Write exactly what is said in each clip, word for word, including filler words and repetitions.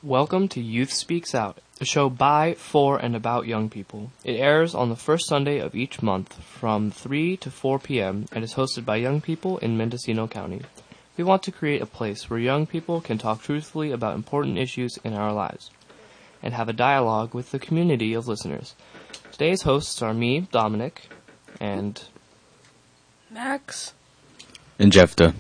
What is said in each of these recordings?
Welcome to Youth Speaks Out, a show by, for, and about young people. It airs on the first Sunday of each month from three to four p.m. and is hosted by young people in Mendocino County. We want to create a place where young people can talk truthfully about important issues in our lives and have a dialogue with the community of listeners. Today's hosts are me, Dominic, and Max, and Jeffta.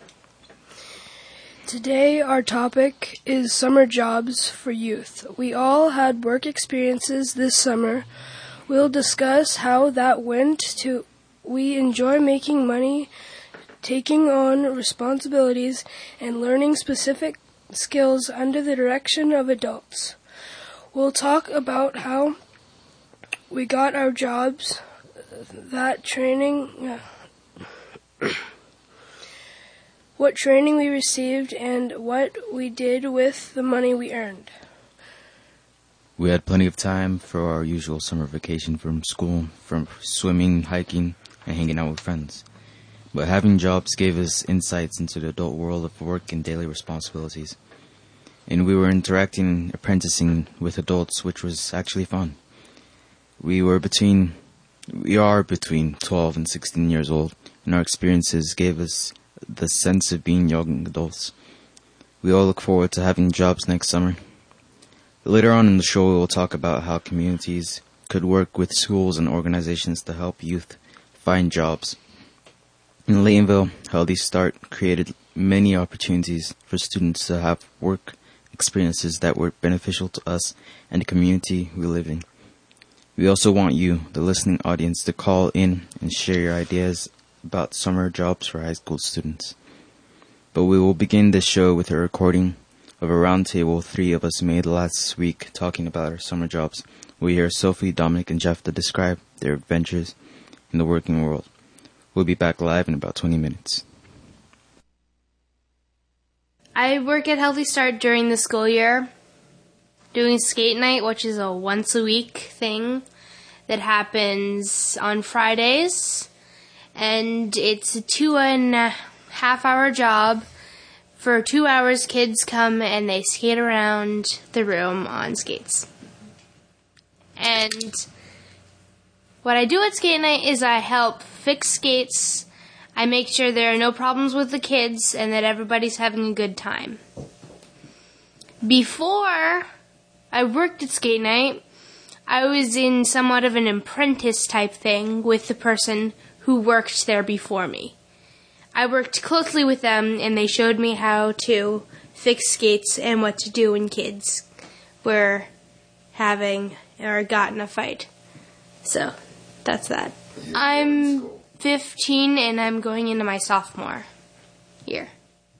Today our topic is summer jobs for youth. We all had work experiences this summer. We'll discuss how that went to we enjoy making money, taking on responsibilities, and learning specific skills under the direction of adults. We'll talk about how we got our jobs, that training, what training we received, and what we did with the money we earned. We had plenty of time for our usual summer vacation from school, from swimming, hiking, and hanging out with friends. But having jobs gave us insights into the adult world of work and daily responsibilities. And we were interacting and apprenticing with adults, which was actually fun. We were between, we are between twelve and sixteen years old, and our experiences gave us the sense of being young adults. We all look forward to having jobs next summer. Later on in the show, we will talk about how communities could work with schools and organizations to help youth find jobs. In Laytonville, Healthy Start created many opportunities for students to have work experiences that were beneficial to us and the community we live in. We also want you, the listening audience, to call in and share your ideas about summer jobs for high school students. But we will begin this show with a recording of a roundtable three of us made last week talking about our summer jobs. We hear Sophie, Dominic, and Jeff to describe their adventures in the working world. We'll be back live in about twenty minutes. I work at Healthy Start during the school year, doing skate night, which is a once a week thing that happens on Fridays. And it's a two and a half hour job. For two hours, kids come and they skate around the room on skates. And what I do at skate night is I help fix skates. I make sure there are no problems with the kids and that everybody's having a good time. Before I worked at skate night, I was in somewhat of an apprentice type thing with the person who worked there before me. I worked closely with them, and they showed me how to fix skates and what to do when kids were having or got in a fight. So, that's that. I'm fifteen, and I'm going into my sophomore year.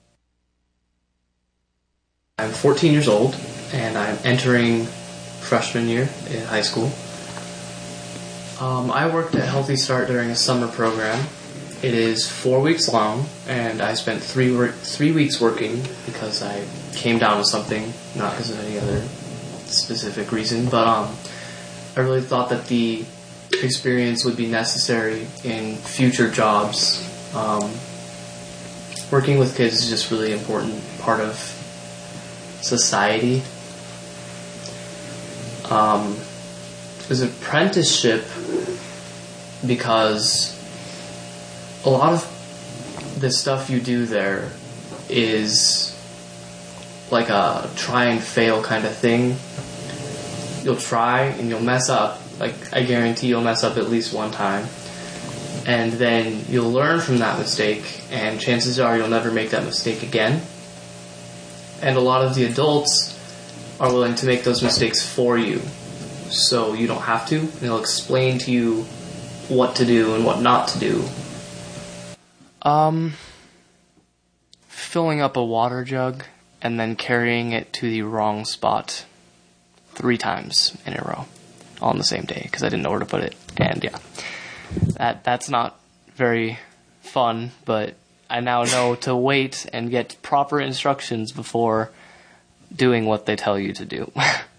I'm fourteen years old, and I'm entering freshman year in high school. Um, I worked at Healthy Start during a summer program. It is four weeks long, and I spent three wor- three weeks working because I came down with something, not because of any other specific reason. But um, I really thought that the experience would be necessary in future jobs. Um, working with kids is just really important part of society. Um, it was an apprenticeship because a lot of the stuff you do there is like a try and fail kind of thing. You'll try and you'll mess up. Like, I guarantee you'll mess up at least one time. And then you'll learn from that mistake, and chances are you'll never make that mistake again. And a lot of the adults are willing to make those mistakes for you, so you don't have to. And they'll explain to you what to do and what not to do. Um, filling up a water jug and then carrying it to the wrong spot three times in a row on the same day because I didn't know where to put it. And yeah, that that's not very fun, but I now know to wait and get proper instructions before doing what they tell you to do.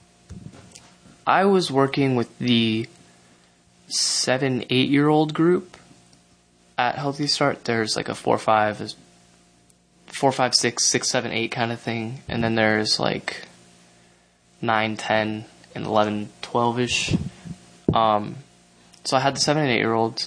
I was working with the seven, eight-year-old group at Healthy Start. There's like a four, five, four, five, six, six, seven, eight kind of thing, and then there's like nine, ten, and eleven, twelve-ish. Um, so I had the seven and eight-year-olds,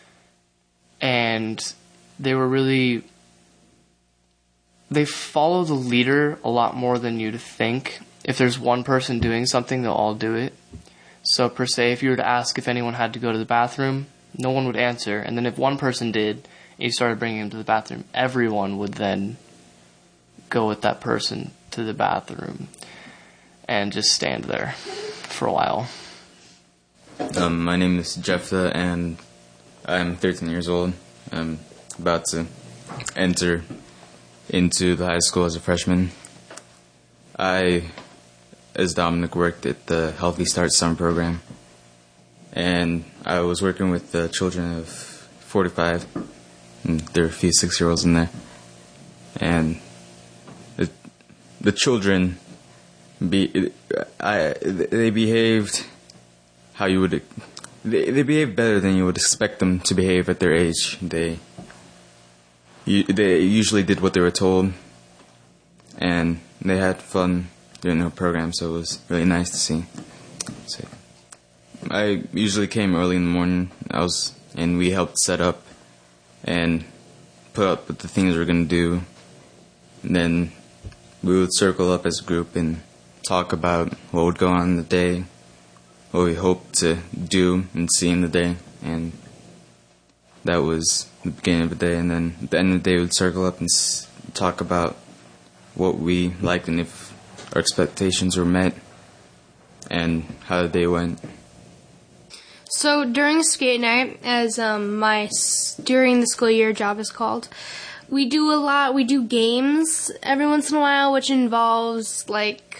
and they were really... They follow the leader a lot more than you'd think. If there's one person doing something, they'll all do it. So per se, if you were to ask if anyone had to go to the bathroom, no one would answer. And then if one person did, and you started bringing him to the bathroom, everyone would then go with that person to the bathroom and just stand there for a while. Um, my name is Jephthah, and I'm thirteen years old. I'm about to enter into the high school as a freshman. I, as Dominic, worked at the Healthy Start Summer Program, and I was working with the children of four to five, and there are a few six-year-olds in there, and the, the children, be, I, they behaved how you would, they, they behaved better than you would expect them to behave at their age. They They usually did what they were told, and they had fun during the program, so it was really nice to see. So I usually came early in the morning. I was, and we helped set up and put up with the things we were going to do. And then we would circle up as a group and talk about what would go on in the day, what we hoped to do and see in the day, and that was the beginning of the day. And then at the end of the day, we'd circle up and s- talk about what we liked and if our expectations were met and how the day went. So during skate night, as um, my s- during the school year job is called, we do a lot. We do games every once in a while, which involves like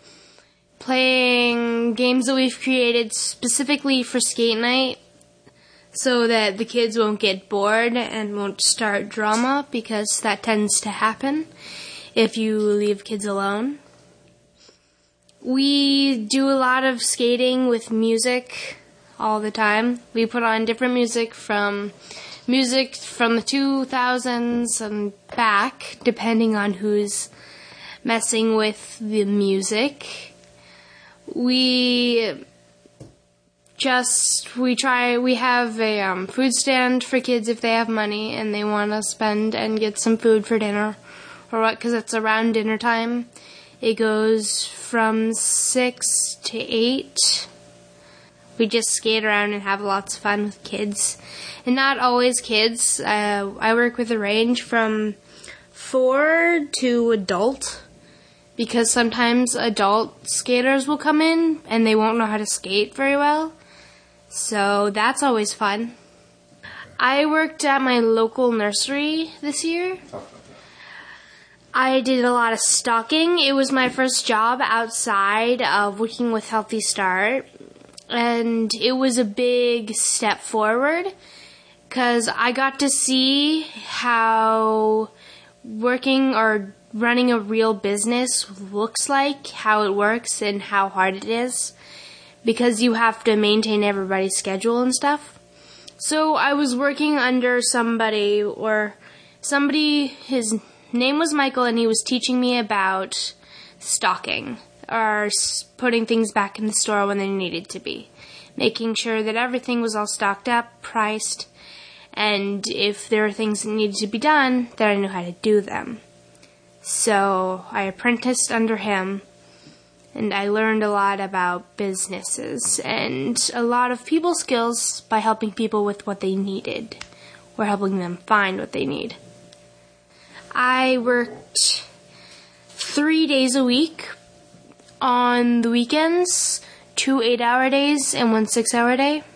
playing games that we've created specifically for skate night, so that the kids won't get bored and won't start drama, because that tends to happen if you leave kids alone. We do a lot of skating with music all the time. We put on different music from music from the two thousands and back, depending on who's messing with the music. We... Just, we try, we have a um, food stand for kids if they have money and they want to spend and get some food for dinner, or what, because it's around dinner time. It goes from six to eight. We just skate around and have lots of fun with kids. And not always kids. Uh, I work with a range from four to adult, because sometimes adult skaters will come in and they won't know how to skate very well. So that's always fun. I worked at my local nursery this year. I did a lot of stocking. It was my first job outside of working with Healthy Start, and it was a big step forward because I got to see how working or running a real business looks like, how it works, and how hard it is, because you have to maintain everybody's schedule and stuff. So I was working under somebody, or somebody, his name was Michael, and he was teaching me about stocking, or putting things back in the store when they needed to be, making sure that everything was all stocked up, priced, and if there were things that needed to be done, that I knew how to do them. So I apprenticed under him, and I learned a lot about businesses and a lot of people skills by helping people with what they needed, or helping them find what they need. I worked three days a week. On the weekends, two eight-hour days and one six-hour day.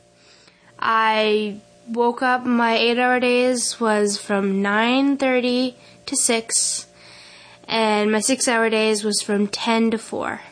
I woke up, my eight-hour days was from nine thirty to six, and my six-hour days was from ten to four.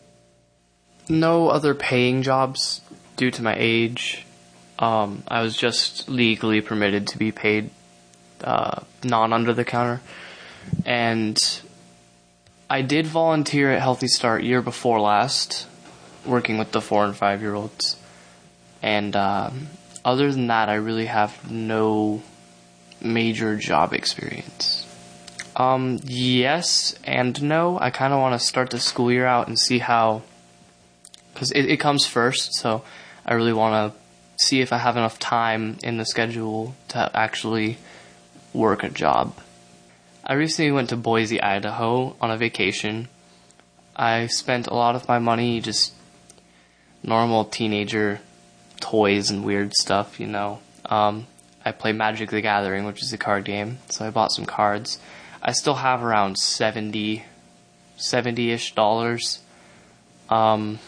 No other paying jobs due to my age. Um, I was just legally permitted to be paid uh, non-under the counter. And I did volunteer at Healthy Start year before last, working with the four and five year olds. And um, other than that, I really have no major job experience. Um, yes and no. I kind of want to start the school year out and see how, because it, it comes first, so I really want to see if I have enough time in the schedule to actually work a job. I recently went to Boise, Idaho on a vacation. I spent a lot of my money just normal teenager toys and weird stuff, you know. Um, I play Magic the Gathering, which is a card game, so I bought some cards. I still have around seventy, seventy-ish dollars. Um,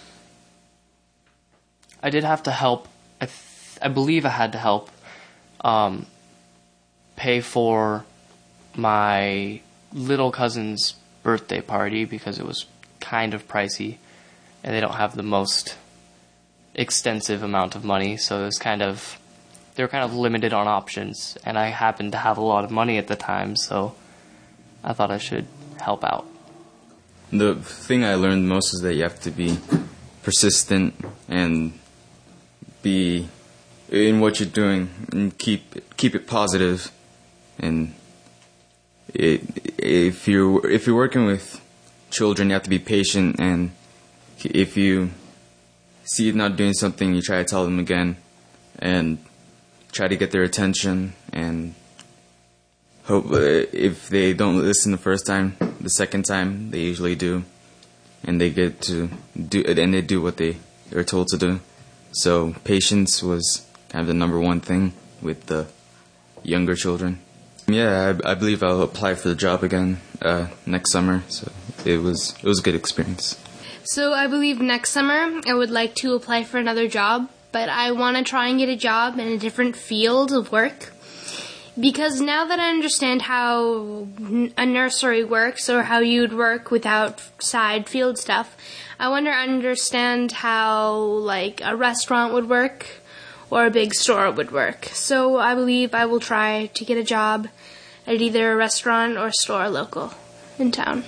I did have to help, I, th- I believe I had to help um, pay for my little cousin's birthday party because it was kind of pricey and they don't have the most extensive amount of money, so it was kind of, they were kind of limited on options, and I happened to have a lot of money at the time, so I thought I should help out. The thing I learned most is that you have to be persistent and be in what you're doing and keep keep it positive. And it, if you're if you're working with children, you have to be patient. And if you see it not doing something, you try to tell them again and try to get their attention. And hope if they don't listen the first time, the second time they usually do, and they get to do and they do what they are told to do. So patience was kind of the number one thing with the younger children. Yeah, I, I believe I'll apply for the job again uh, next summer. So it was it was a good experience. So I believe next summer I would like to apply for another job, but I want to try and get a job in a different field of work. Because now that I understand how a nursery works or how you'd work without side field stuff, I want to understand how, like, a restaurant would work or a big store would work. So I believe I will try to get a job at either a restaurant or store local in town.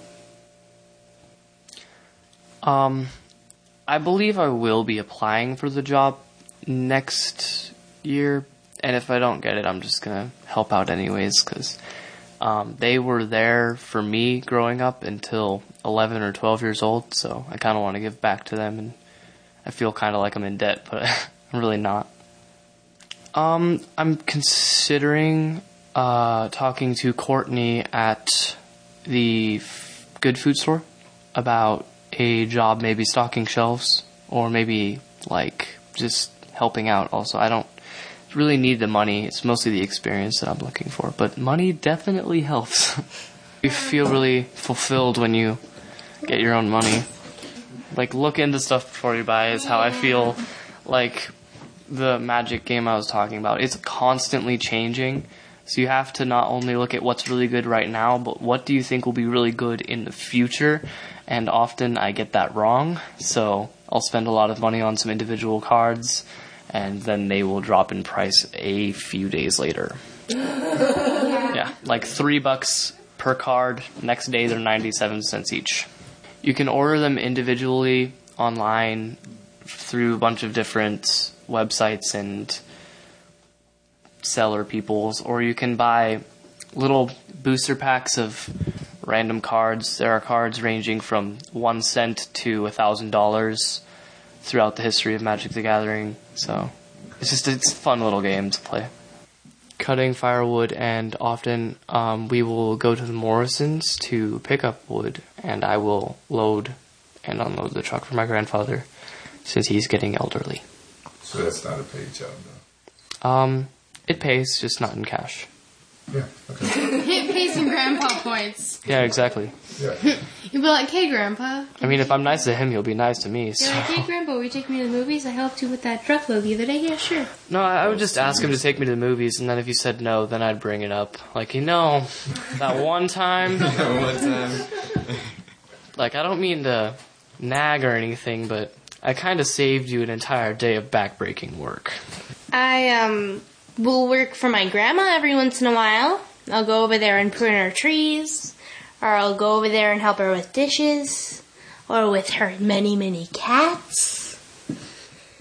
Um, I believe I will be applying for the job next year. And if I don't get it, I'm just going to help out anyways, because um, they were there for me growing up until eleven or twelve years old, so I kind of want to give back to them, and I feel kind of like I'm in debt, but I'm really not. Um, I'm considering uh, talking to Courtney at the f- Good Food Store about a job, maybe stocking shelves, or maybe, like, just helping out also. I don't really need the money. It's mostly the experience that I'm looking for, but money definitely helps. You feel really fulfilled when you get your own money. Like, look into stuff before you buy is how I feel. Like the Magic game I was talking about, it's constantly changing, so you have to not only look at what's really good right now, but what do you think will be really good in the future. And often I get that wrong, so I'll spend a lot of money on some individual cards, and then they will drop in price a few days later. Yeah, like three bucks per card. Next day they're ninety-seven cents each. You can order them individually online through a bunch of different websites and seller peoples, or you can buy little booster packs of random cards. There are cards ranging from one cent to a thousand dollars throughout the history of Magic the Gathering, so it's just it's a fun little game to play. Cutting firewood, and often um, we will go to the Morrisons to pick up wood, and I will load and unload the truck for my grandfather since he's getting elderly. So that's not a paid job, though? Um, it pays, just not in cash. Yeah, okay. It pays in grandpa points. Yeah, exactly. Yeah. You'll be like, hey, Grandpa. I mean, if I'm nice to him, he'll be nice to me. So. You're like, hey, Grandpa, will you take me to the movies? I helped you with that truckload the other day. Yeah, sure. No, I would just ask him to take me to the movies, and then if he said no, then I'd bring it up. Like, you know, that one time. One time. Like, I don't mean to nag or anything, but I kind of saved you an entire day of backbreaking work. I, um, will work for my grandma every once in a while. I'll go over there and prune her trees, or I'll go over there and help her with dishes, or with her many, many cats.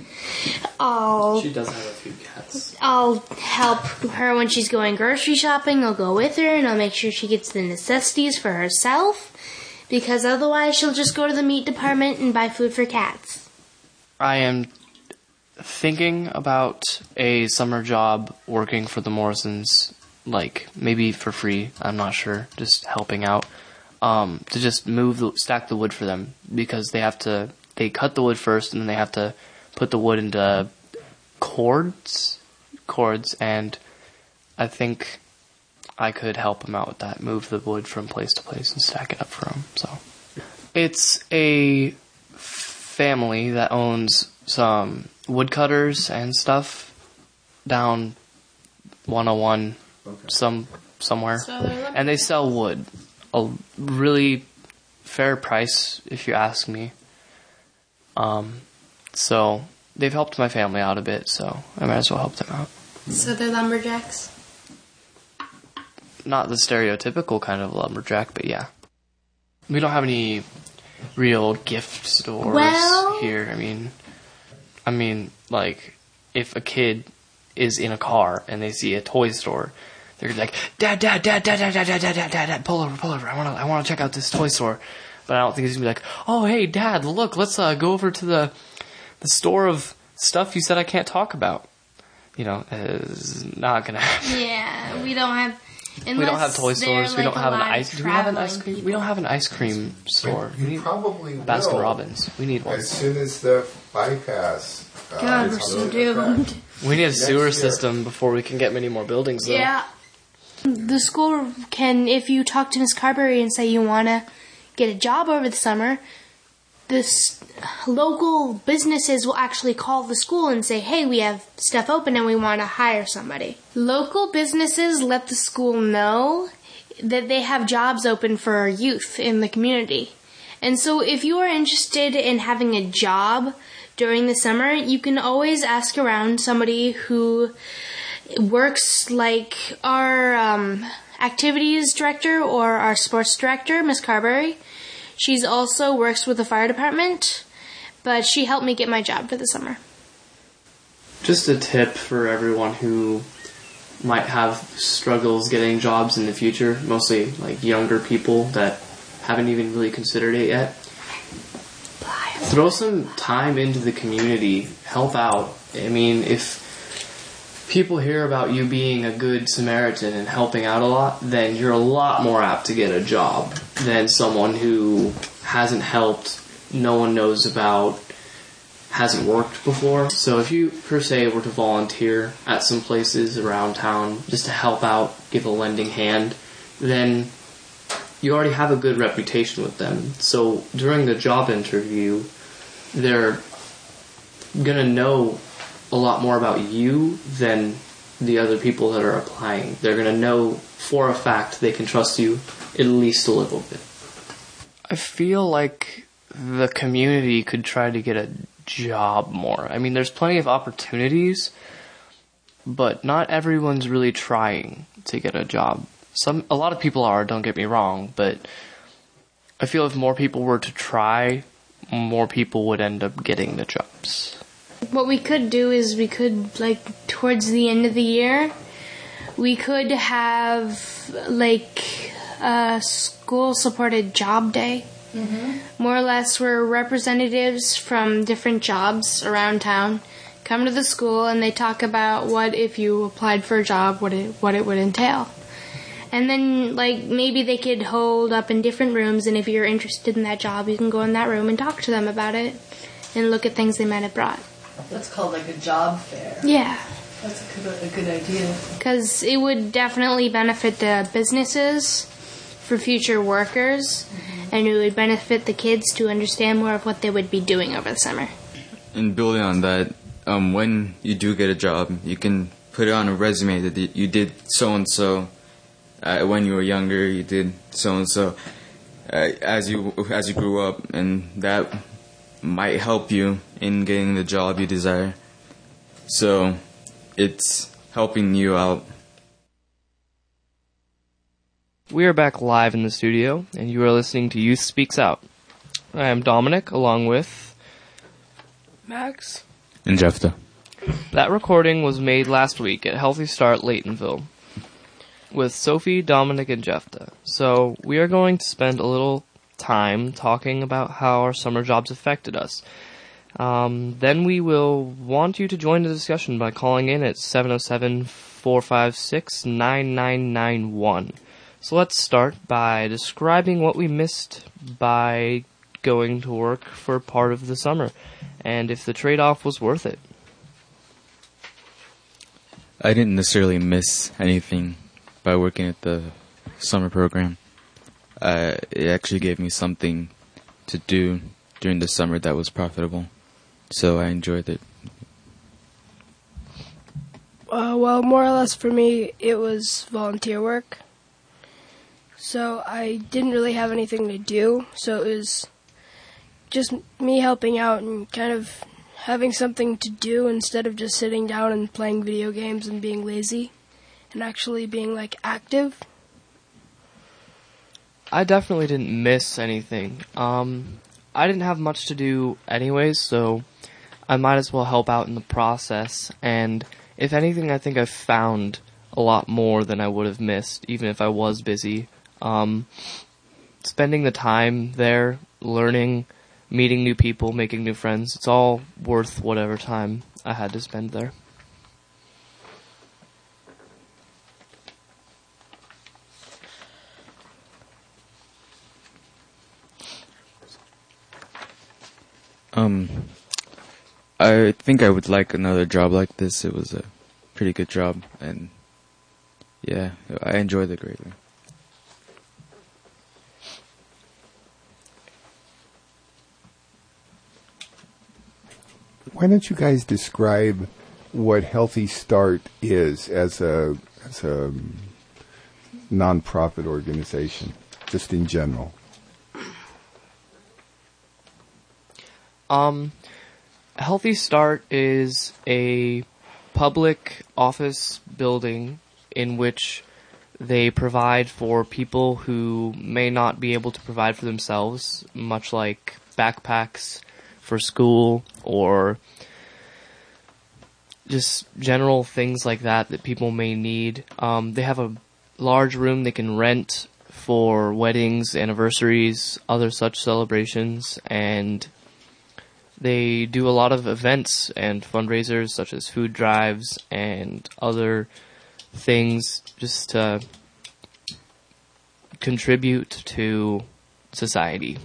I'll She does have a few cats. I'll help her when she's going grocery shopping. I'll go with her and I'll make sure she gets the necessities for herself, because otherwise she'll just go to the meat department and buy food for cats. I am thinking about a summer job working for the Morrisons, like maybe for free. I'm not sure, just helping out. Um, to just move, the, stack the wood for them, because they have to. They cut the wood first, and then they have to put the wood into cords, cords, and I think I could help them out with that. Move the wood from place to place and stack it up for them. So it's a family that owns some woodcutters and stuff down one oh one, Okay. some somewhere, So they're and they sell wood. A really fair price, if you ask me. Um, so they've helped my family out a bit, so I might as well help them out. So they're lumberjacks? Not the stereotypical kind of lumberjack, but yeah. We don't have any real gift stores Well- here. I mean, I mean, like, if a kid is in a car and they see a toy store, they're like, Dad, Dad, Dad, Dad, Dad, Dad, Dad, Dad, Dad, Dad, Dad, pull over, pull over. I want to, I want to check out this toy store. But I don't think he's gonna be like, oh, hey, Dad, look, let's uh, go over to the the store of stuff you said I can't talk about. You know, it's not gonna happen. Yeah, we don't have. We don't have toy stores. We don't have an ice. Do we have an ice cream. cream? We don't have an ice cream store. We You need probably Baskin will. Robbins. We need one. As soon as the bypass. Uh, God, we're is so really doomed. effective. We need a sewer year. system before we can get many more buildings, though. Yeah. The school can, if you talk to Miss Carberry and say you want to get a job over the summer, this local businesses will actually call the school and say, hey, we have stuff open and we want to hire somebody. Local businesses let the school know that they have jobs open for youth in the community. And so if you are interested in having a job during the summer, you can always ask around somebody who works like our um, activities director or our sports director, Miss Carberry. She's also works with the fire department, but she helped me get my job for the summer. Just a tip for everyone who might have struggles getting jobs in the future, mostly like younger people that haven't even really considered it yet. Throw some time into the community, help out. I mean, if people hear about you being a good Samaritan and helping out a lot, then you're a lot more apt to get a job than someone who hasn't helped, no one knows about, hasn't worked before. So if you, per se, were to volunteer at some places around town just to help out, give a lending hand, then you already have a good reputation with them. So during the job interview, they're gonna know a lot more about you than the other people that are applying. They're gonna know for a fact they can trust you at least a little bit. I feel like the community could try to get a job more. I mean, there's plenty of opportunities, but not everyone's really trying to get a job. Some, a lot of people are, don't get me wrong, but I feel if more people were to try, more people would end up getting the jobs. What we could do is we could, like, towards the end of the year, we could have, like, a school-supported job day. Mm-hmm. More or less, where representatives from different jobs around town come to the school and they talk about what, if you applied for a job, what it, what it would entail. And then, like, maybe they could hold up in different rooms, and if you're interested in that job, you can go in that room and talk to them about it and look at things they might have brought. That's called like a job fair. Yeah. That's a good, a good idea. Because it would definitely benefit the businesses for future workers, mm-hmm. and it would benefit the kids to understand more of what they would be doing over the summer. And building on that, um, when you do get a job, you can put it on a resume that you did so-and-so. Uh, when you were younger, you did so-and-so uh, as you as you grew up, and that might help you in getting the job you desire. So it's helping you out. We are back live in the studio, and you are listening to Youth Speaks Out. I am Dominic, along with... Max? in Jeffta. That recording was made last week at Healthy Start Laytonville with Sophie, Dominic, and Jeffta. So we are going to spend a little time talking about how our summer jobs affected us. Um, then we will want you to join the discussion by calling in at seven oh seven, four five six, nine nine nine one. So let's start by describing what we missed by going to work for part of the summer, and if the trade-off was worth it. I didn't necessarily miss anything by working at the summer program. Uh, it actually gave me something to do during the summer that was profitable, so I enjoyed it. Uh, well, more or less for me, it was volunteer work. So I didn't really have anything to do, so it was just me helping out and kind of having something to do instead of just sitting down and playing video games and being lazy and actually being, like, active. I definitely didn't miss anything. Um, I didn't have much to do anyways, so I might as well help out in the process, and if anything, I think I found a lot more than I would have missed, even if I was busy. Um, spending the time there, learning, meeting new people, making new friends, it's all worth whatever time I had to spend there. Um, I think I would like another job like this. It was a pretty good job, and yeah, I enjoyed it greatly. Why don't you guys describe what Healthy Start is as a as a nonprofit organization, just in general? Um, Healthy Start is a public office building in which they provide for people who may not be able to provide for themselves, much like backpacks for school or just general things like that that people may need. Um, they have a large room they can rent for weddings, anniversaries, other such celebrations, and they do a lot of events and fundraisers such as food drives and other things just to contribute to society.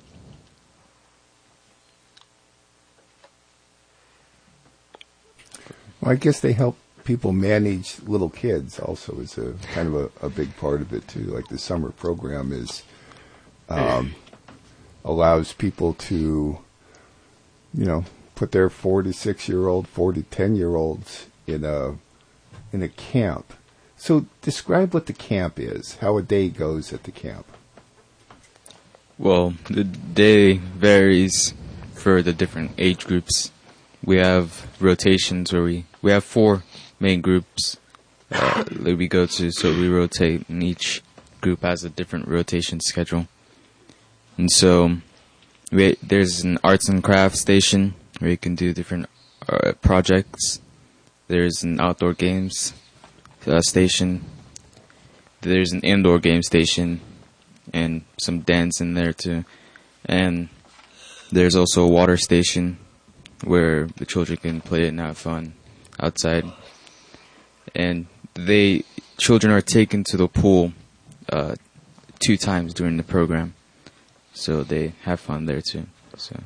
Well, I guess they help people manage little kids also is a kind of a, a big part of it too. Like the summer program is um, allows people to, you know, put their four to six year old, four to ten year olds in a in a camp. So describe what the camp is, how a day goes at the camp. Well, the day varies for the different age groups. We have rotations where we, we have four main groups uh, that we go to, so we rotate, and each group has a different rotation schedule. And so we, there's an arts and crafts station where you can do different uh, projects. There's an outdoor games uh, station. There's an indoor game station and some dance in there too. And there's also a water station where the children can play and have fun outside. And they children are taken to the pool uh, two times during the program, so they have fun there too. So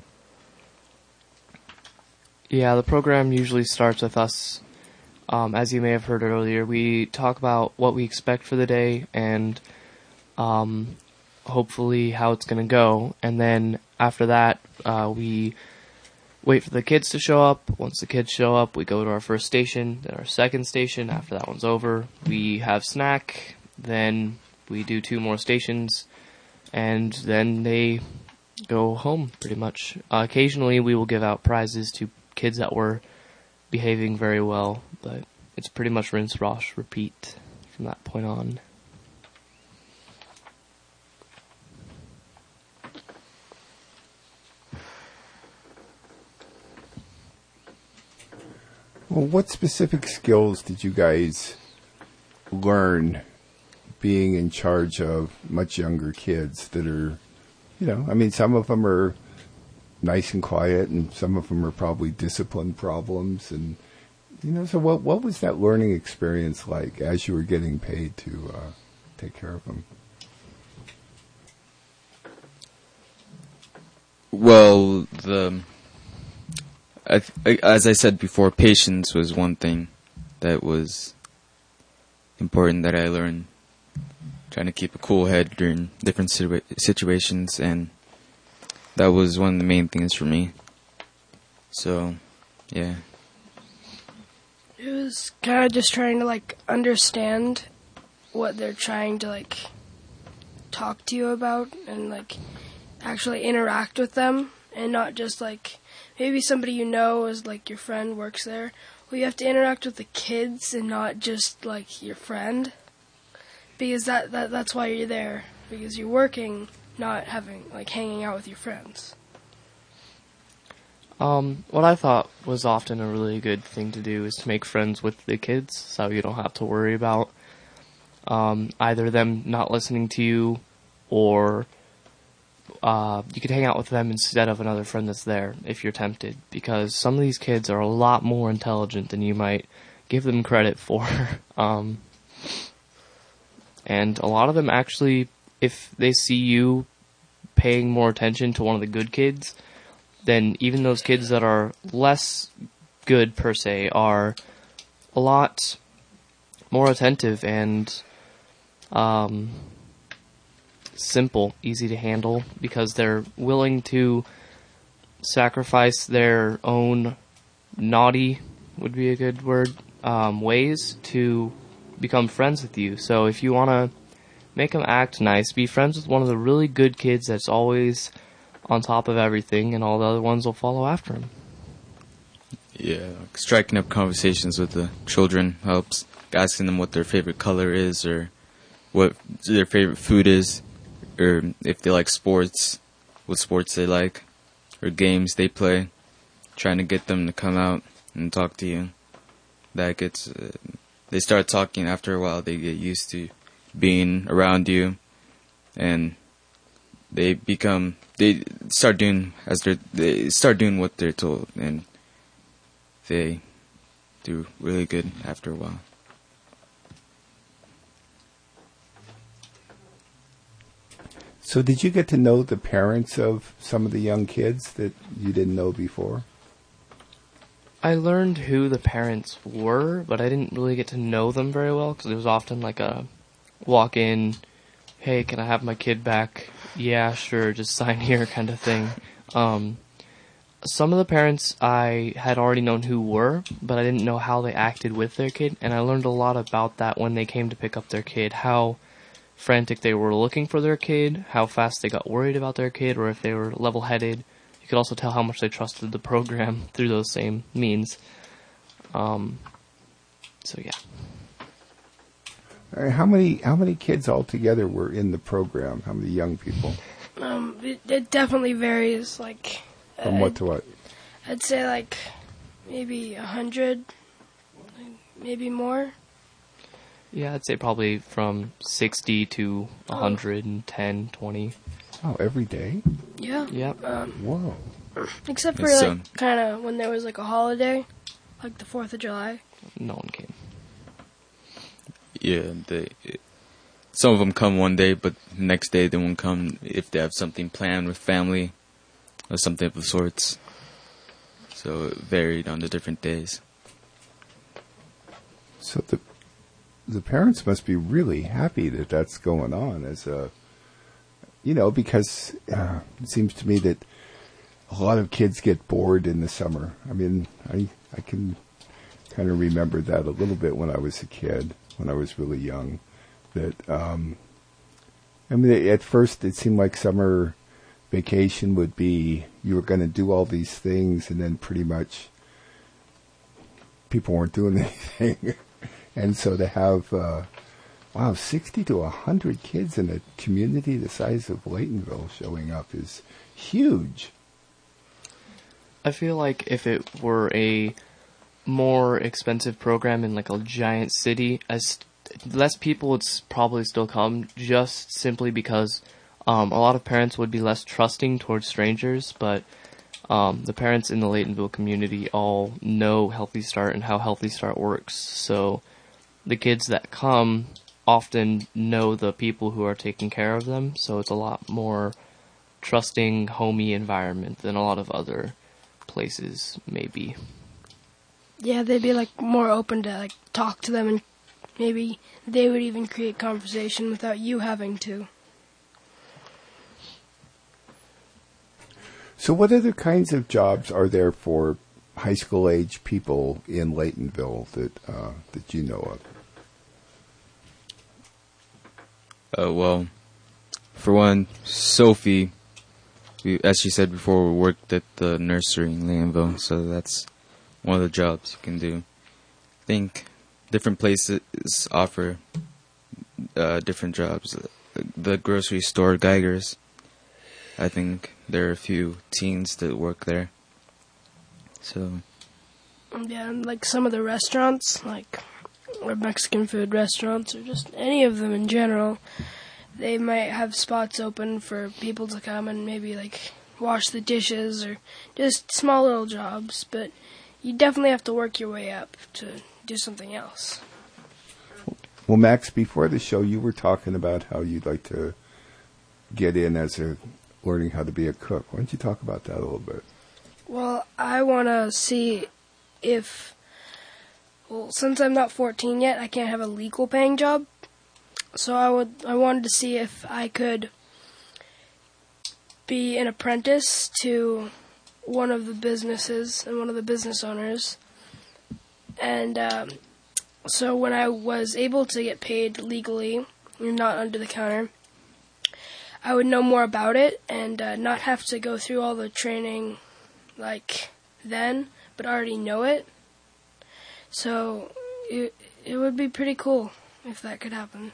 yeah, the program usually starts with us. Um, as you may have heard earlier, we talk about what we expect for the day and um, hopefully how it's going to go. And then after that, uh, we wait for the kids to show up. Once the kids show up, we go to our first station, then our second station. After that one's over, we have snack. Then we do two more stations, and then they go home pretty much. Uh, occasionally, we will give out prizes to kids that were behaving very well, but it's pretty much rinse, wash, repeat from that point on. Well, what specific skills did you guys learn being in charge of much younger kids that are, you know, I mean, some of them are nice and quiet, and some of them are probably discipline problems, and you know, so what what was that learning experience like as you were getting paid to uh, take care of them? Well, the I, th- as I said before, patience was one thing that was important that I learned. Trying to keep a cool head during different situa- situations, and that was one of the main things for me. So, yeah. It was kind of just trying to, like, understand what they're trying to, like, talk to you about and, like, actually interact with them, and not just, like, maybe somebody you know is, like, your friend works there. Well, you have to interact with the kids and not just, like, your friend, because that, that that's why you're there, because you're working, not having, like, hanging out with your friends. Um, what I thought was often a really good thing to do is to make friends with the kids, so you don't have to worry about um, either them not listening to you, or uh, you could hang out with them instead of another friend that's there if you're tempted, because some of these kids are a lot more intelligent than you might give them credit for. um, and a lot of them actually, if they see you paying more attention to one of the good kids, then even those kids that are less good per se are a lot more attentive and um, simple, easy to handle, because they're willing to sacrifice their own naughty, would be a good word, um, ways to become friends with you. So if you want to make them act nice, be friends with one of the really good kids that's always on top of everything, and all the other ones will follow after him. Yeah, striking up conversations with the children helps. Asking them what their favorite color is, or what their favorite food is, or if they like sports, what sports they like, or games they play. Trying to get them to come out and talk to you. That gets, uh, they start talking after a while. They get used to being around you, and they become, they start doing as they they start doing what they're told, and they do really good after a while. So did you get to know the parents of some of the young kids that you didn't know before? I learned who the parents were, but I didn't really get to know them very well, because it was often like a walk in, hey, can I have my kid back? Yeah, sure, just sign here kind of thing. Um, some of the parents I had already known who were, but I didn't know how they acted with their kid, and I learned a lot about that when they came to pick up their kid, how frantic they were looking for their kid, how fast they got worried about their kid, or if they were level-headed. You could also tell how much they trusted the program through those same means. Um, so yeah. All right, how many how many kids altogether were in the program? How many young people? Um, it, it definitely varies. Like From uh, what to what? I'd say like maybe a hundred, maybe more. Yeah, I'd say probably from sixty to one hundred ten, twenty. Oh, every day? Yeah. Yep. Um, Whoa. except for Yes, like um, kind of when there was like a holiday, like the Fourth of July. No one came. Yeah, they. Some of them come one day, but next day they won't come if they have something planned with family or something of the sorts. So it varied on the different days. So the the parents must be really happy that that's going on, as a, you know, because uh, it seems to me that a lot of kids get bored in the summer. I mean, I I can kind of remember that a little bit when I was a kid, when I was really young. That um, I mean, at first it seemed like summer vacation would be you were going to do all these things, and then pretty much people weren't doing anything. And so to have, uh, wow, sixty to one hundred kids in a community the size of Laytonville showing up is huge. I feel like if it were a more expensive program in like a giant city, as less people would s- probably still come, just simply because um, a lot of parents would be less trusting towards strangers, but um, the parents in the Laytonville community all know Healthy Start and how Healthy Start works, so the kids that come often know the people who are taking care of them, so it's a lot more trusting, homey environment than a lot of other places maybe. Yeah, they'd be like more open to like talk to them, and maybe they would even create conversation without you having to. So what other kinds of jobs are there for high school age people in Laytonville that uh, that you know of? Uh, well, for one, Sophie, we, as she said before, we worked at the nursery in Laytonville, so that's one of the jobs you can do. I think different places offer uh, different jobs. The grocery store, Geiger's, I think there are a few teens that work there. So, Yeah, and like some of the restaurants, like or Mexican food restaurants, or just any of them in general, they might have spots open for people to come and maybe like wash the dishes or just small little jobs, but you definitely have to work your way up to do something else. Well, Max, before the show, you were talking about how you'd like to get in as a learning how to be a cook. Why don't you talk about that a little bit? Well, I want to see if, well, since I'm not fourteen yet, I can't have a legal paying job. So I would, I wanted to see if I could be an apprentice to one of the businesses and one of the business owners. And um, so when I was able to get paid legally, not under the counter, I would know more about it and uh, not have to go through all the training like then, but already know it. So it, it would be pretty cool if that could happen.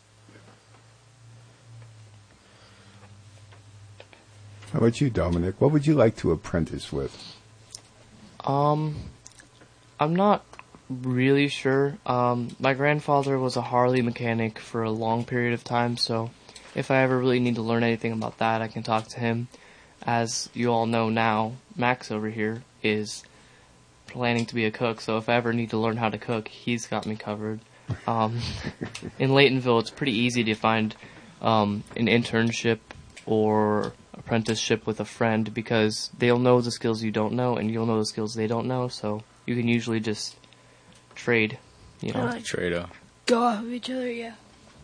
How about you, Dominic? What would you like to apprentice with? Um, I'm not really sure. Um, my grandfather was a Harley mechanic for a long period of time, so if I ever really need to learn anything about that, I can talk to him. As you all know now, Max over here is planning to be a cook, so if I ever need to learn how to cook, he's got me covered. Um, in Laytonville, it's pretty easy to find um, an internship or apprenticeship with a friend because they'll know the skills you don't know and you'll know the skills they don't know, so you can usually just trade, you know. Like trade off. go off of each other, yeah.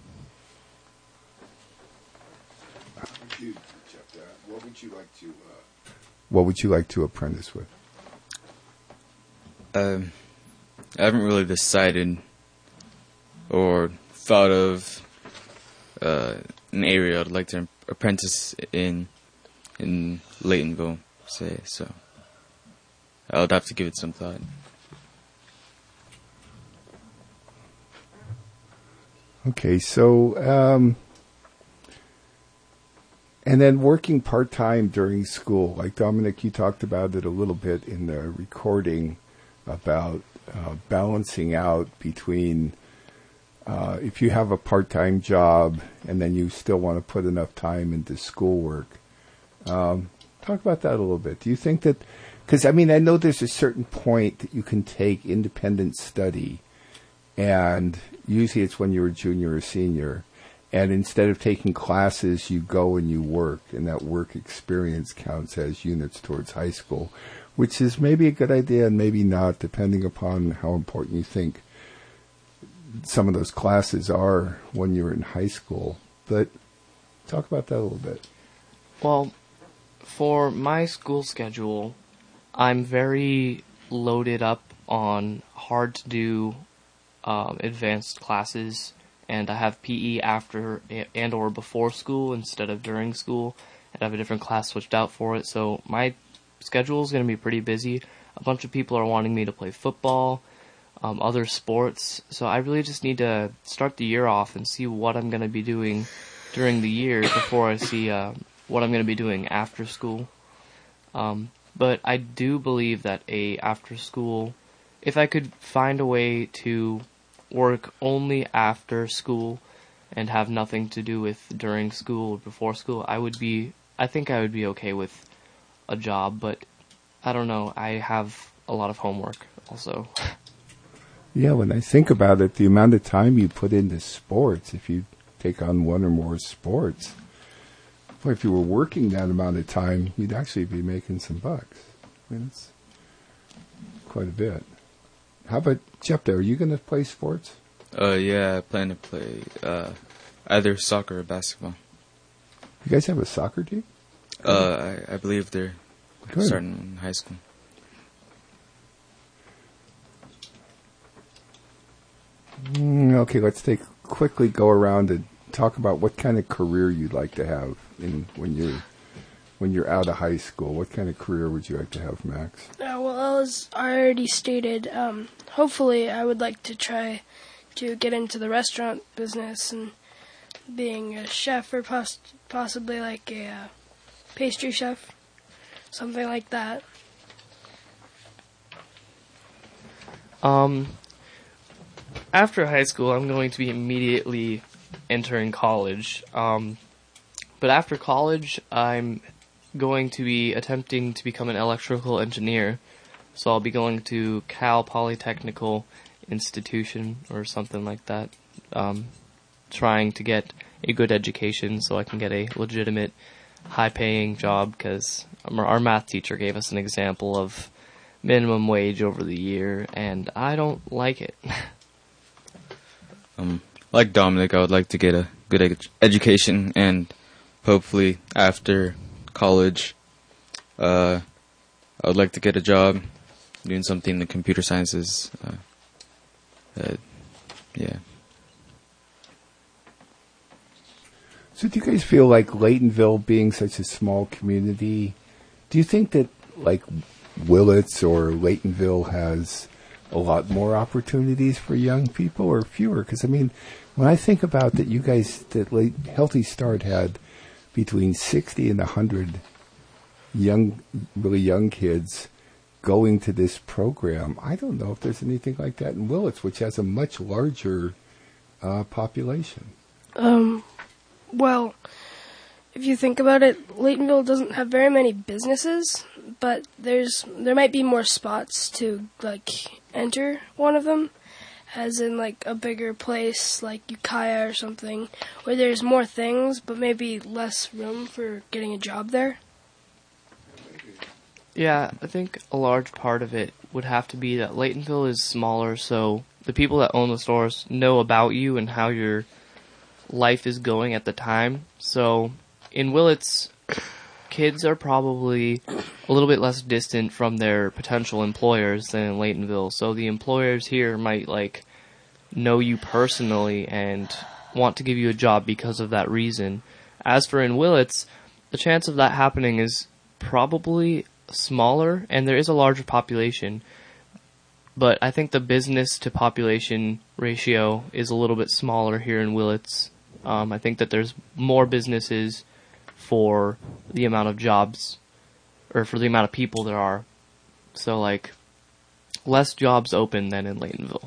What would you like to? Uh, what would you like to apprentice with? Um, I haven't really decided or thought of uh, an area I'd like to apprentice in in Laytonville, say. So I would have to give it some thought. Okay, so um, and then working part-time during school, like Dominic, you talked about it a little bit in the recording about uh, balancing out between uh, if you have a part-time job and then you still want to put enough time into schoolwork. Um, talk about that a little bit. Do you think that, because I mean, I know there's a certain point that you can take independent study, and usually it's when you're a junior or senior, and instead of taking classes, you go and you work, and that work experience counts as units towards high school, which is maybe a good idea and maybe not, depending upon how important you think some of those classes are when you're in high school. But talk about that a little bit. Well, for my school schedule, I'm very loaded up on hard-to-do um, advanced classes, and I have P E after and or before school instead of during school, and I have a different class switched out for it, so my schedule is going to be pretty busy. A bunch of people are wanting me to play football, um, other sports, so I really just need to start the year off and see what I'm going to be doing during the year before I see uh, what I'm going to be doing after school. Um, but I do believe that a after-school if I could find a way to work only after school and have nothing to do with during school or before school, I would be, I think I would be okay with a job, but I don't know, I have a lot of homework also. Yeah, when I think about it, the amount of time you put into sports, if you take on one or more sports, boy, if you were working that amount of time, you'd actually be making some bucks. I mean, it's quite a bit. How about Jeff there? Are you going to play sports? Uh, yeah, I plan to play uh, either soccer or basketball. You guys have a soccer team? Uh, I, I believe they're Good. starting in high school. Mm, okay, let's take quickly go around and talk about what kind of career you'd like to have in when you're when you're out of high school. What kind of career would you like to have, Max? Uh, well, as I already stated, um, hopefully I would like to try to get into the restaurant business and being a chef or poss- possibly like a uh, pastry chef, something like that. Um, after high school, I'm going to be immediately entering college. Um, but after college, I'm going to be attempting to become an electrical engineer. So I'll be going to Cal Polytechnical Institution or something like that, um, trying to get a good education so I can get a legitimate, high-paying job, because our math teacher gave us an example of minimum wage over the year, and I don't like it. Um, like Dominic, I would like to get a good ed- education, and hopefully after college, uh, I would like to get a job doing something in the computer sciences. Uh, uh, yeah. So do you guys feel like Laytonville being such a small community, do you think that like Willits or Laytonville has a lot more opportunities for young people or fewer? Because, I mean, when I think about that you guys, that late, Healthy Start had between sixty and one hundred young, really young kids going to this program, I don't know if there's anything like that in Willits, which has a much larger uh, population. Um, well, if you think about it, Laytonville doesn't have very many businesses, but there's there might be more spots to like enter one of them, as in like a bigger place like Ukiah or something, where there's more things, but maybe less room for getting a job there. Yeah, I think a large part of it would have to be that Laytonville is smaller, so the people that own the stores know about you and how your life is going at the time. So in Willits, kids are probably a little bit less distant from their potential employers than in Laytonville. So the employers here might like know you personally and want to give you a job because of that reason. As for in Willits, the chance of that happening is probably smaller, and there is a larger population, but I think the business to population ratio is a little bit smaller here in Willits. Um, I think that there's more businesses for the amount of jobs, or for the amount of people there are. So, like, less jobs open than in Laytonville.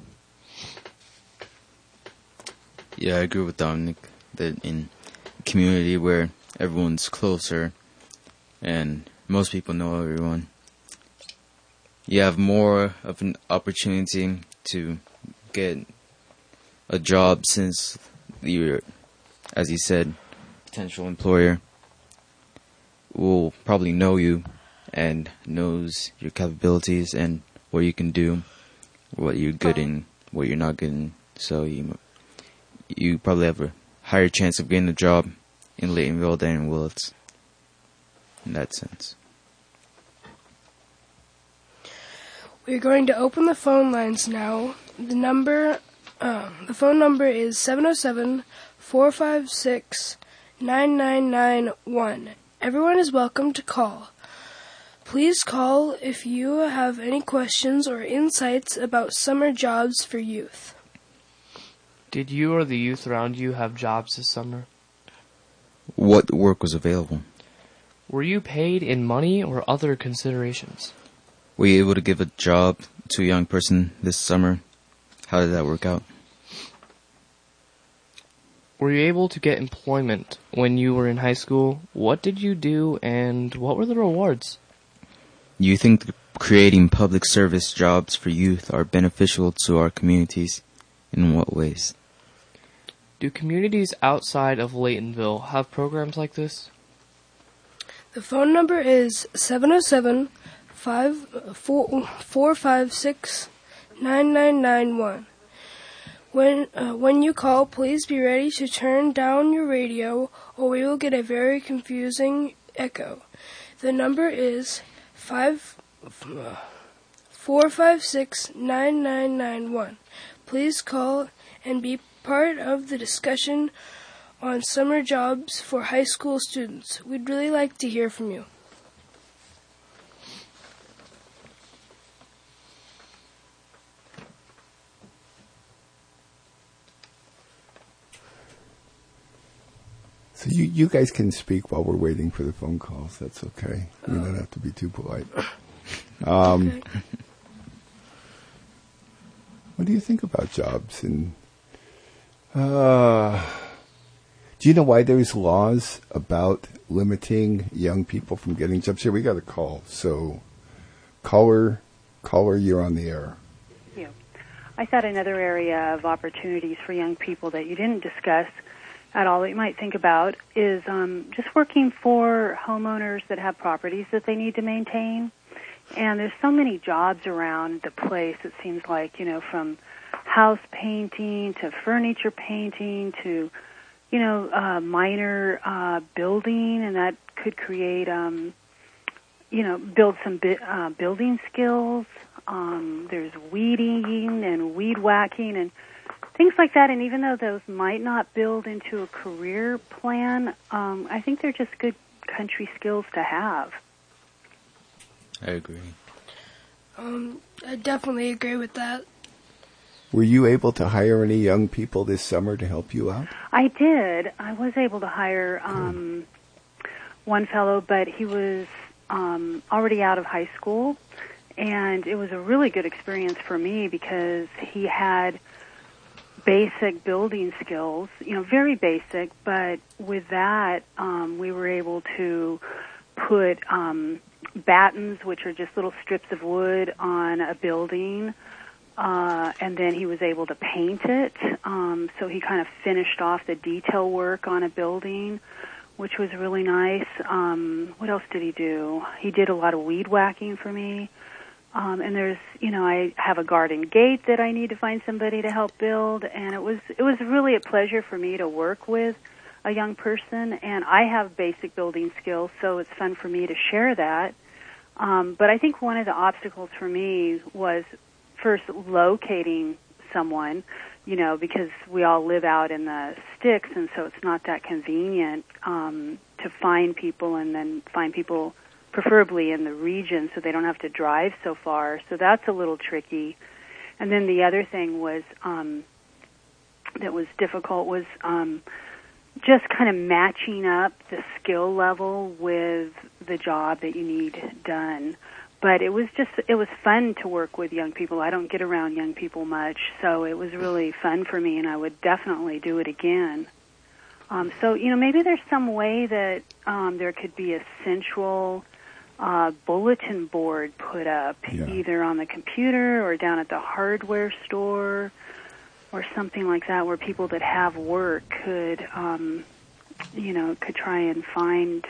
Yeah, I agree with Dominic that in a community where everyone's closer and most people know everyone, you have more of an opportunity to get a job, since you're, as you said, potential employer will probably know you and knows your capabilities and what you can do, what you're good in, what you're not good in. So you you probably have a higher chance of getting a job in Laytonville than in Willits, in that sense. We're going to open the phone lines now. The number, uh, the phone number is seven oh seven, four five six, nine nine nine one. Everyone is welcome to call. Please call if you have any questions or insights about summer jobs for youth. Did you or the youth around you have jobs this summer? What work was available? Were you paid in money or other considerations? Were you able to give a job to a young person this summer. How did that work out? Were you able to get employment when you were in high school? What did you do, and what were the rewards? You think creating public service jobs for youth are beneficial to our communities? In what ways? Do communities outside of Laytonville have programs like this? The phone number is seven oh seven, four five six, nine nine nine one. When uh, when you call, please be ready to turn down your radio or we will get a very confusing echo. The number is five four five six nine nine nine one. Please call and be part of the discussion on summer jobs for high school students. We'd really like to hear from you. So you, you guys can speak while we're waiting for the phone calls. That's okay. We don't have to be too polite. Um, Okay. What do you think about jobs? And uh, do you know why there's laws about limiting young people from getting jobs? Here, we got a call. So, caller, caller, you're on the air. Yeah. I thought another area of opportunities for young people that you didn't discuss at all that you might think about is um, just working for homeowners that have properties that they need to maintain. And there's so many jobs around the place, it seems like, you know, from house painting to furniture painting to, you know, uh, minor uh, building, and that could create, um, you know, build some bi- uh, building skills. Um, there's weeding and weed whacking and things like that. And even though those might not build into a career plan, um, I think they're just good country skills to have. I agree. Um, I definitely agree with that. Were you able to hire any young people this summer to help you out? I did. I was able to hire um, one fellow, but he was um, already out of high school, and it was a really good experience for me because he had basic building skills, you know, very basic, but with that, um, we were able to put um, battens, which are just little strips of wood, on a building. Uh, and then he was able to paint it. Um, so he kind of finished off the detail work on a building, which was really nice. Um, what else did he do? He did a lot of weed whacking for me. Um, and there's, you know, I have a garden gate that I need to find somebody to help build. And it was, it was really a pleasure for me to work with a young person. And I have basic building skills, so it's fun for me to share that. Um, but I think one of the obstacles for me was first locating someone, you know, because we all live out in the sticks, and so it's not that convenient um, to find people and then find people preferably in the region so they don't have to drive so far. So that's a little tricky. And then the other thing was um, that was difficult was um, just kind of matching up the skill level with the job that you need done. But it was just, it was fun to work with young people. I don't get around young people much, so it was really fun for me, and I would definitely do it again. Um, so, you know, maybe there's some way that um, there could be a central uh, bulletin board put up, Yeah. either on the computer or down at the hardware store or something like that, where people that have work could, um, you know, could try and find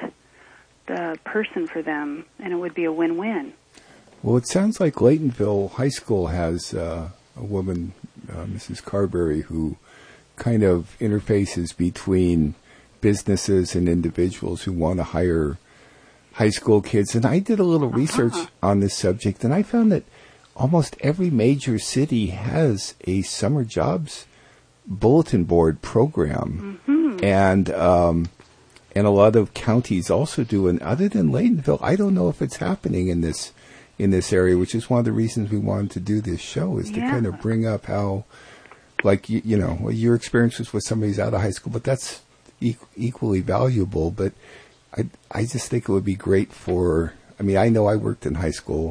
the person for them, and it would be a win-win. Well, it sounds like Laytonville High School has uh, a woman, uh, Missus Carberry, who kind of interfaces between businesses and individuals who want to hire high school kids. And I did a little research Uh-huh. on this subject, and I found that almost every major city has a summer jobs bulletin board program. Mm-hmm. And um, and a lot of counties also do. And other than Laytonville, I don't know if it's happening in this in this area, which is one of the reasons we wanted to do this show, is to Yeah. kind of bring up how, like, you, you know, well, your experiences with somebody's out of high school, but that's e- equally valuable. But I, I just think it would be great for, I mean, I know I worked in high school,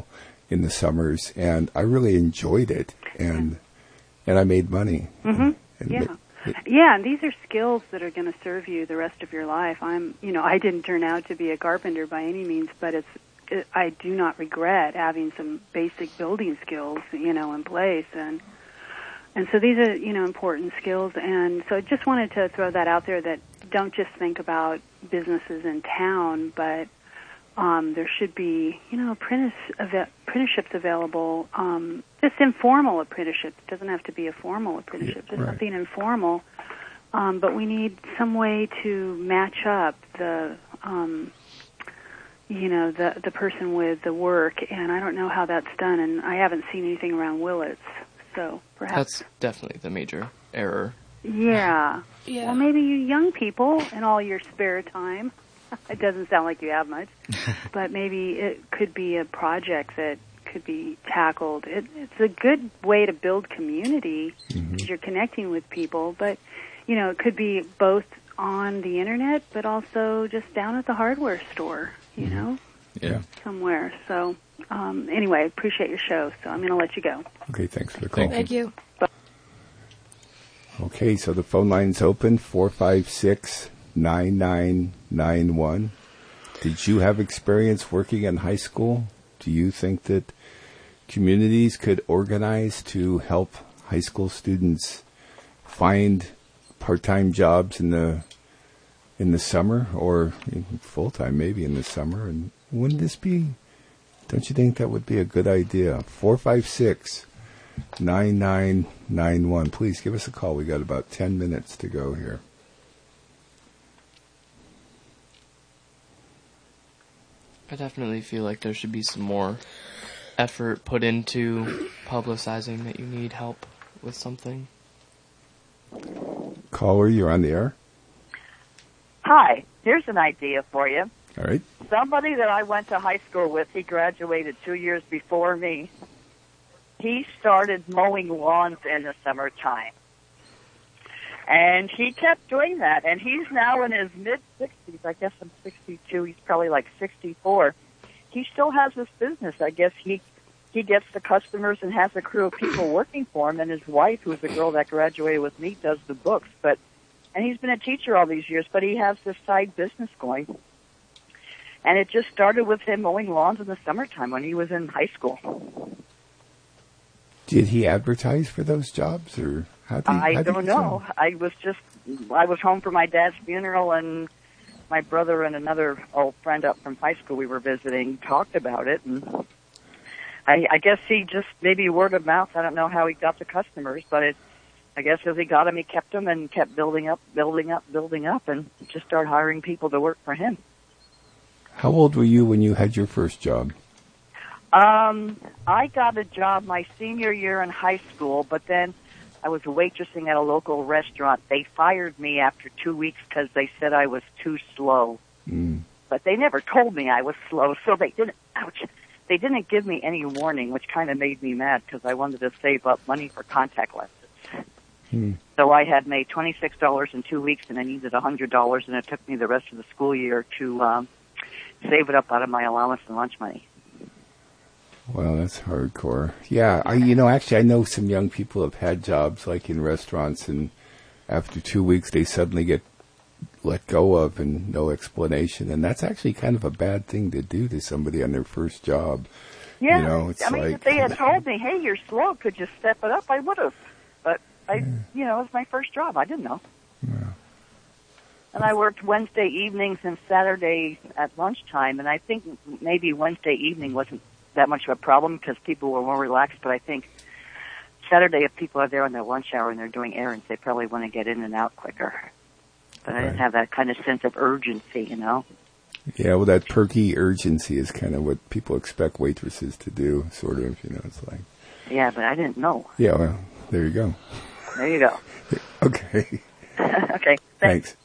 in the summers, and I really enjoyed it, and and I made money. Mm-hmm. And Yeah. ma- it- Yeah, and these are skills that are going to serve you the rest of your life. I'm, you know, I didn't turn out to be a carpenter by any means, but it's, it, I do not regret having some basic building skills, you know, in place, and and so these are, you know, important skills. And so I just wanted to throw that out there, that don't just think about businesses in town, but um, there should be, you know, apprentice av- apprenticeships available. Um, just informal apprenticeships. It doesn't have to be a formal apprenticeship. Just right. something informal. Um, but we need some way to match up the, um, you know, the the person with the work. And I don't know how that's done. And I haven't seen anything around Willits. So perhaps That's definitely the major error. yeah. Yeah. Well, maybe you young people in all your spare time. It doesn't sound like you have much, but maybe it could be a project that could be tackled. It, it's a good way to build community because you're connecting with people, but, you know, it could be both on the internet, but also just down at the hardware store, you know, Yeah. somewhere. So, um, anyway, I appreciate your show, so I'm going to let you go. Okay, thanks for the call. Thank you. Okay, so the phone line's open, four five six, nine nine nine one. Did you have experience working in high school? Do you think that communities could organize to help high school students find part-time jobs in the in the summer, or full-time maybe in the summer? And wouldn't this be, don't you think that would be a good idea? four five six, nine nine nine one. Please give us a call. We got about ten minutes to go here. I definitely feel like there should be some more effort put into publicizing that you need help with something. Caller, you're on the air. Hi, here's an idea for you. All right. Somebody that I went to high school with, he graduated two years before me. He started mowing lawns in the summertime. And he kept doing that, and he's now in his mid-sixties. I guess I'm sixty-two. He's probably like sixty-four. He still has this business. I guess he he gets the customers and has a crew of people working for him, and his wife, who's the girl that graduated with me, does the books. But and he's been a teacher all these years, but he has this side business going. And it just started with him mowing lawns in the summertime when he was in high school. Did he advertise for those jobs, or how did he, I how did don't he know. find- I was just, I was home for my dad's funeral, and my brother and another old friend up from high school we were visiting talked about it, and I, I guess he just, maybe word of mouth, I don't know how he got the customers, but it, I guess as he got them, he kept them and kept building up, building up, building up, and just started hiring people to work for him. How old were you when you had your first job? Um, I got a job my senior year in high school, but then I was waitressing at a local restaurant. They fired me after two weeks because they said I was too slow. Mm. But they never told me I was slow, so they didn't, ouch, they didn't give me any warning, which kind of made me mad because I wanted to save up money for contact lenses. Mm. So I had made twenty-six dollars in two weeks, and I needed one hundred dollars, and it took me the rest of the school year to um, save it up out of my allowance and lunch money. Well, that's hardcore. Yeah, I, you know, actually, I know some young people have had jobs like in restaurants, and after two weeks, they suddenly get let go of and no explanation. And that's actually kind of a bad thing to do to somebody on their first job. Yeah, You know, it's I mean, like- if they had told me, hey, you're slow, could you step it up, I would have. But, I, you know, it was my first job. I didn't know. Yeah. And I worked Wednesday evenings and Saturday at lunchtime, and I think maybe Wednesday evening wasn't that much of a problem because people were more relaxed, but I think Saturday, if people are there on their lunch hour and they're doing errands, they probably want to get in and out quicker. But I didn't Right. have that kind of sense of urgency, you know? Yeah, well, that perky urgency is kind of what people expect waitresses to do, sort of, you know, it's like, Yeah, but I didn't know. yeah, well, there you go. There you go. Okay. Okay, thanks. Thanks.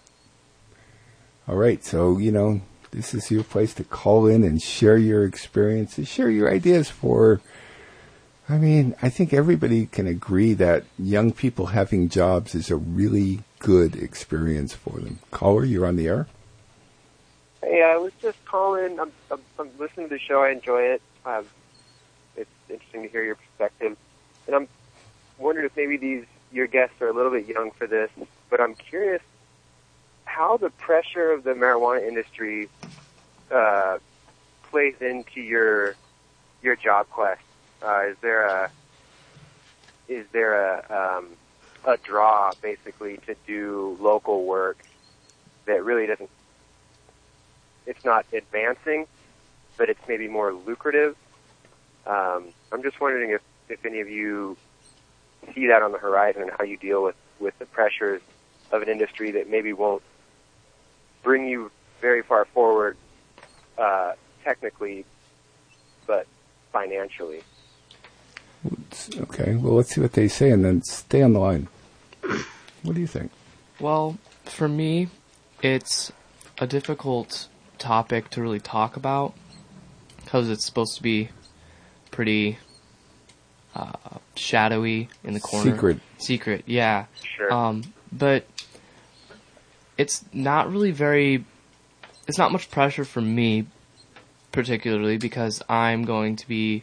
All right, so, you know, this is your place to call in and share your experiences, share your ideas for, I mean, I think everybody can agree that young people having jobs is a really good experience for them. Caller, you're on the air. Hey, I was just calling. I'm, I'm, I'm listening to the show. I enjoy it. Um, it's interesting to hear your perspective. And I'm wondering if maybe these your guests are a little bit young for this, but I'm curious how the pressure of the marijuana industry uh, plays into your your job quest. Uh, is there a is there a um, a draw basically to do local work that really doesn't? It's not advancing, but it's maybe more lucrative. Um, I'm just wondering if, if any of you see that on the horizon and how you deal with, with the pressures of an industry that maybe won't bring you very far forward uh, technically, but financially. Okay, well, let's see what they say, and then stay on the line. What do you think? Well, for me, it's a difficult topic to really talk about because it's supposed to be pretty uh, shadowy in the corner. Secret. Secret, yeah. Sure. Um, but it's not really very... It's not much pressure for me, particularly, because I'm going to be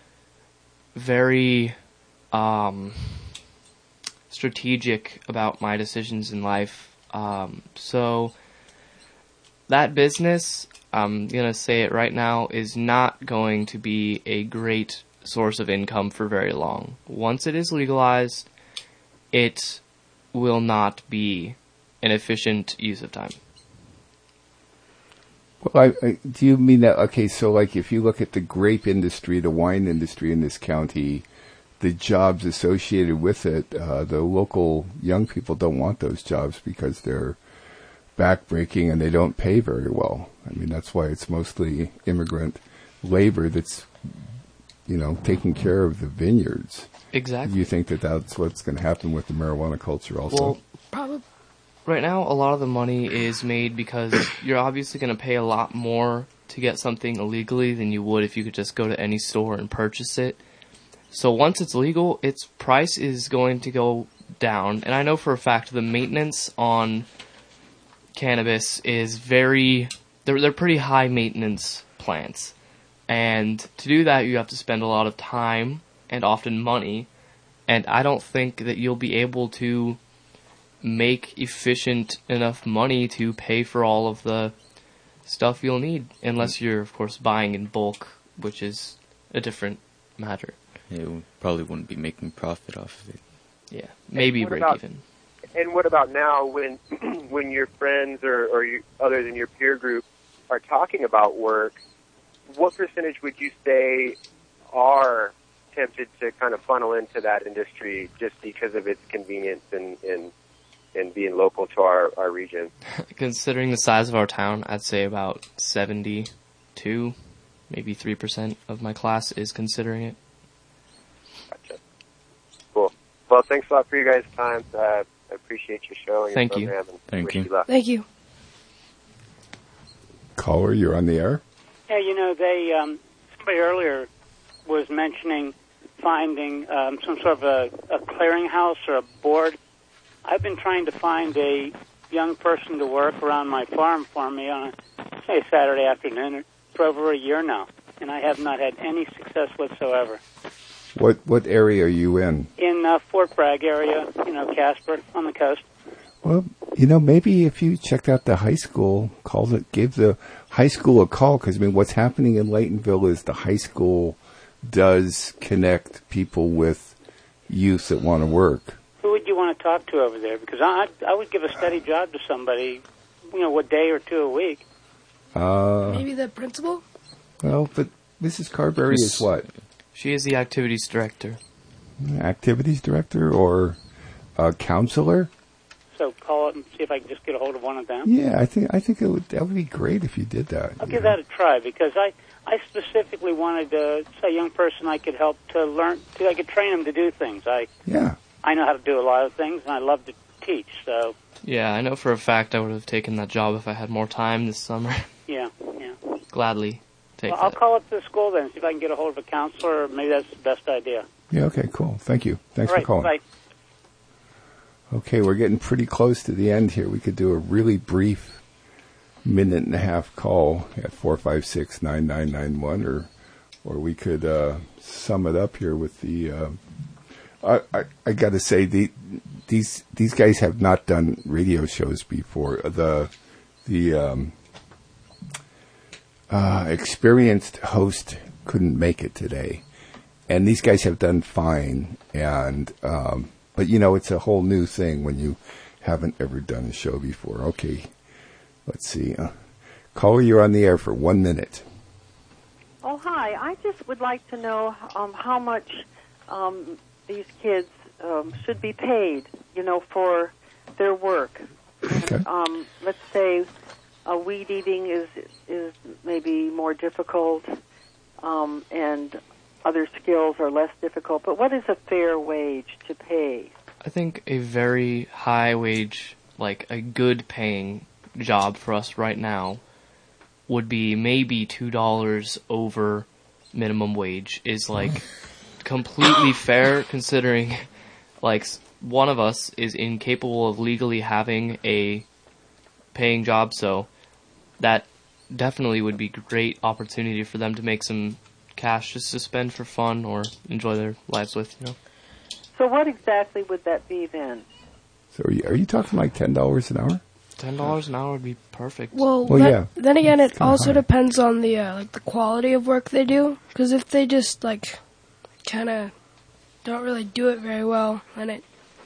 very um, strategic about my decisions in life. Um, so that business, I'm going to say it right now, is not going to be a great source of income for very long. Once it is legalized, it will not be an efficient use of time. Well, I, I, do you mean that, okay, so like if you look at the grape industry, the wine industry in this county, the jobs associated with it, uh, the local young people don't want those jobs because they're backbreaking and they don't pay very well. I mean, that's why it's mostly immigrant labor that's, you know, taking care of the vineyards. Exactly. Do you think that that's what's going to happen with the marijuana culture also? Well, probably. Right now, a lot of the money is made because you're obviously going to pay a lot more to get something illegally than you would if you could just go to any store and purchase it. So once it's legal, its price is going to go down. And I know for a fact the maintenance on cannabis is very... They're, they're pretty high maintenance plants. And to do that, you have to spend a lot of time and often money. And I don't think that you'll be able to make efficient enough money to pay for all of the stuff you'll need, unless you're, of course, buying in bulk, which is a different matter. Yeah, we probably wouldn't be making profit off of it. Yeah, maybe break about, even. And what about now when when your friends or, or you, others in your peer group are talking about work, what percentage would you say are tempted to kind of funnel into that industry just because of its convenience and, and and being local to our, our region? Considering the size of our town, I'd say about seventy-two, maybe three percent of my class is considering it. Gotcha. Cool. Well, thanks a lot for you guys' time. Uh, I appreciate your show and Thank your you. program. And Thank wish you. you luck. Thank you. Caller, you're on the air. Yeah, you know, they um, somebody earlier was mentioning finding um, some sort of a, a clearinghouse or a board. I've been trying to find a young person to work around my farm for me on a, say, Saturday afternoon for over a year now, and I have not had any success whatsoever. What what area are you in? In uh, Fort Bragg area, you know, Casper, on the coast. Well, you know, maybe if you checked out the high school, called it, gave the high school a call, because, I mean, what's happening in Laytonville is the high school does connect people with youth that want to work. Who would you want to talk to over there? Because I I would give a steady job to somebody, you know, a day or two a week. Uh, Maybe the principal? Well, but Missus Carberry is what? She is the activities director. Activities director or a counselor? So call it and see if I can just get a hold of one of them. Yeah, I think I think it would that would be great if you did that. I'll give that a try because I, I specifically wanted to say a young person I could help to learn, to I could train them to do things. I Yeah. I know how to do a lot of things and I love to teach. So Yeah, I know for a fact I would have taken that job if I had more time this summer. yeah, yeah. Gladly take Well, that. I'll call up the school then, see if I can get a hold of a counselor. Or maybe that's the best idea. Yeah. Okay. Cool. Thank you. Thanks All right, for calling. bye. Okay, we're getting pretty close to the end here. We could do a really brief minute and a half call at four five six, nine nine nine one or or we could uh, sum it up here with the. Uh, I I, I got to say the these these guys have not done radio shows before. The the um, uh, experienced host couldn't make it today, and these guys have done fine. And um, but you know, it's a whole new thing when you haven't ever done a show before. Okay, let's see. Uh, caller, you're on the air for one minute. Oh, hi. I just would like to know um, how much um, these kids um, should be paid, you know, for their work. Okay. Um, let's say uh, weed eating is is maybe more difficult, um, and other skills are less difficult. But what is a fair wage to pay? I think a very high wage, like a good paying job for us right now would be maybe two dollars over minimum wage is like completely fair, considering like one of us is incapable of legally having a paying job, so that definitely would be great opportunity for them to make some cash just to spend for fun or enjoy their lives with, you know. So what exactly would that be then? So are you, are you talking like ten dollars an hour? Ten dollars an hour would be perfect. Well, Well, then, yeah. then again, it kinda also high. depends on the uh, like the quality of work they do. Because if they just like kind of don't really do it very well, then it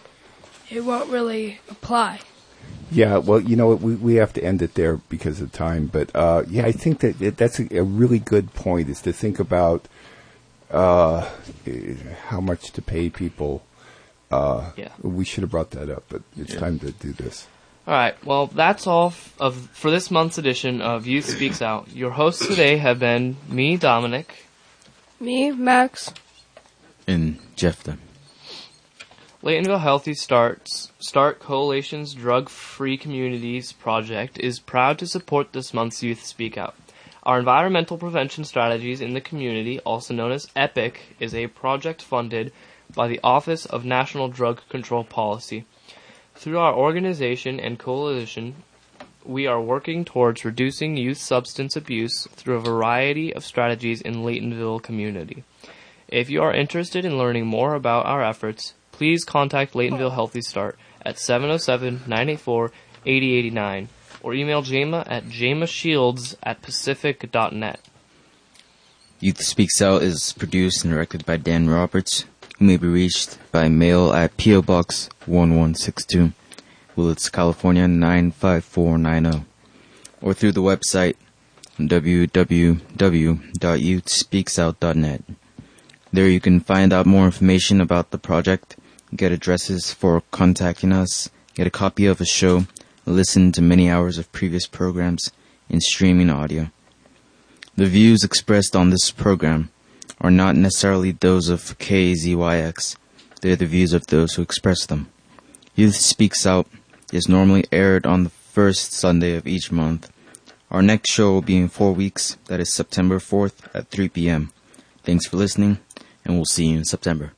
it won't really apply. Yeah, well, you know, we we have to end it there because of time. But uh, yeah, I think that it, that's a, a really good point, is to think about uh, how much to pay people. Uh, Yeah. We should have brought that up, but it's Yeah. time to do this. All right, well, that's all f- of for this month's edition of Youth Speaks Out. Your hosts today have been me, Dominic. Me, Max. And Jeff then. Laytonville Healthy Starts Start Coalition's Drug-Free Communities project is proud to support this month's Youth Speak Out. Our environmental prevention strategies in the community, also known as EPIC, is a project funded by the Office of National Drug Control Policy. Through our organization and coalition, we are working towards reducing youth substance abuse through a variety of strategies in Laytonville community. If you are interested in learning more about our efforts, please contact Laytonville Healthy Start at seven oh seven, nine eight four, eight oh eight nine or email Jama at jamashields at pacific dot net. Youth Speaks Out is produced and directed by Dan Roberts, who may be reached by mail at P O. Box one one six two, Willits, California nine five four nine zero, or through the website w w w dot youth speaks out dot net. There you can find out more information about the project, get addresses for contacting us, get a copy of a show, listen to many hours of previous programs, and streaming audio. The views expressed on this program are not necessarily those of K Z Y X. They're the views of those who express them. Youth Speaks Out is normally aired on the first Sunday of each month. Our next show will be in four weeks. That is September fourth at three p.m. Thanks for listening, and we'll see you in September.